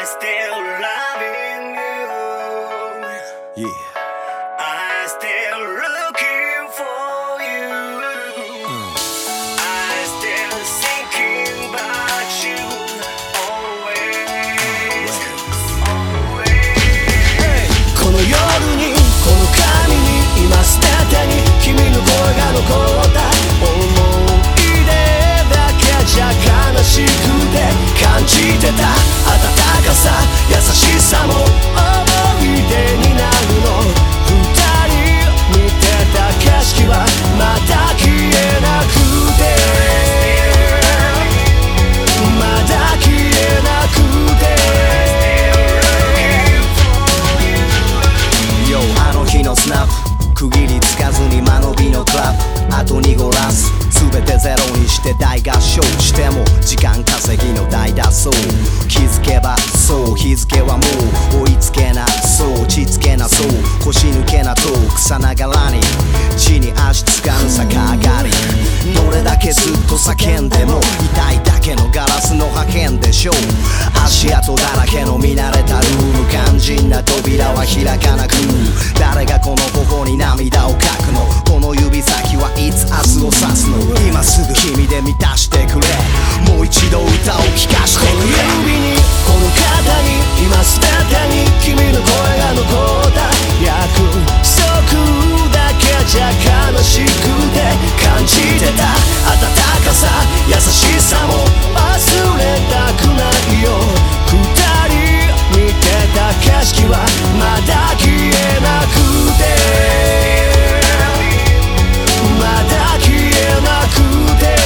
still loving you. Yeah. I still looking for you. I still thinking about you. Always, always. この夜にこの髪に今捨て手に君の声が残った思い出だけじゃ悲しくて感じてた温かさ優しさも思い出になるの二人見てた景色はまだ消えなくてまだ消えなくてあの日のスナップ区切りつかずに間延びのクラブあと2ゴラス全てゼロにして大合唱しても時間稼ぎの大脱走気づけばそう日付はもう追いつけなそう落ち着けなそう腰抜けな遠くさながらに地に足つかぬ逆上がりどれだけずっと叫んでも痛いだけのガラスの破片でしょう足跡だらけの見慣れたルーム肝心な扉は開かなく誰がこの頬に涙をかくのこの指先はいつ明日を指すの今すぐ君で満たしてくれもう一度歌を聴かしてくれこの指にこの肩に今捨て手に君の声が残った約束だけじゃ悲しくて感じてた温かさ優しさも忘れたくないよ二人見てた景色はまだ消えなくてまだ消えなくて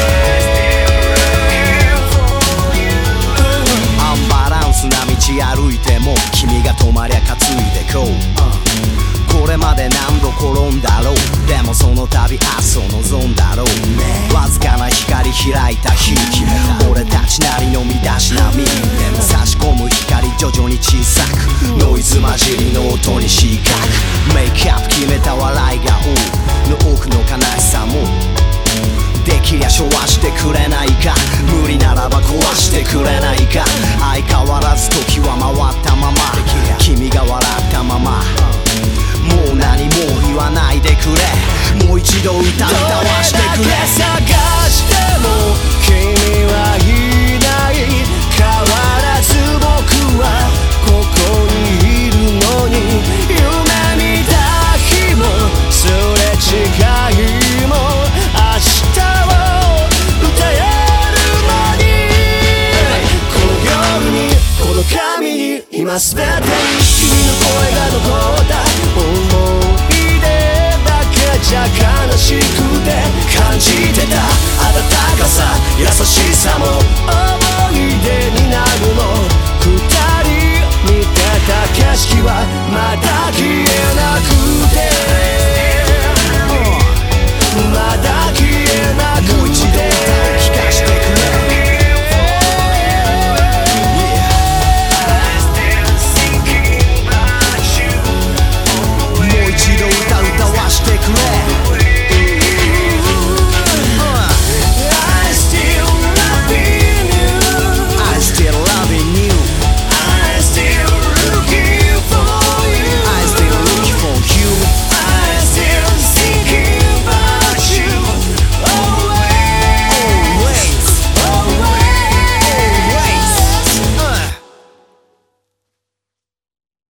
アンバランスな道歩いても君が止まりゃ担いでこうこれまで何度転んだろうでもその度明日を望んだろうわずかな光開いた日俺たちなりの身だしなみ差し込む光徐々に小さくノイズ混じりの音に四角メイクアップ決めた笑い顔の奥の悲しさもできりゃ昭和してくれないか無理ならば壊してくれないか相変わらず時は回ったまま君が笑ったままもう何も言わないでくれもう一度歌わしてくれどれだけ探しても君はいない変わらず僕はここにいるのに夢見た日もすれ違いも明日を歌える間にこの夜にこの髪に今全てに君の声が残った思い出だけじゃ悲しくて感じてた温かさ優しさも